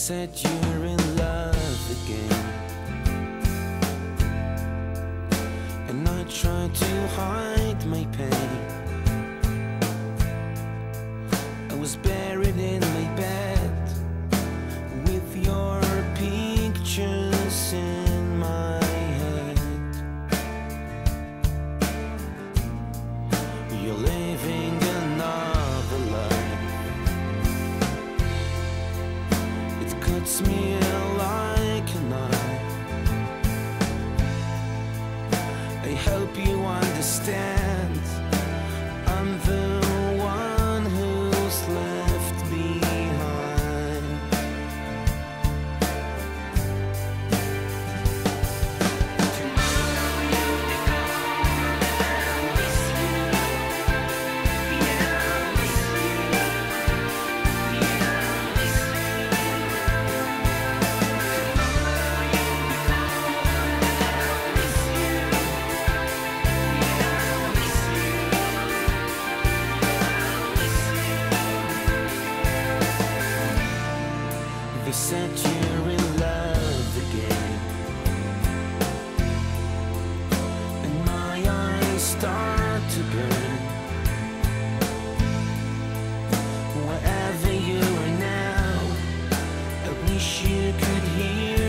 said you're in love again, and I tried to hide my pain. I was buried in my bed with your pictures in my head. You're living another life. It cuts me like a knife. I hope you understand. I'm the one who's left behind. Tomorrow you'll be gone, and I'll miss you. Yeah, I'll miss you. Yeah, I'll miss you. Tomorrow you'll be gone, and I'll miss you. Yeah, I'll miss you. They said you're in love again, and my eyes start to burn. Wherever you are now, I wish you could hear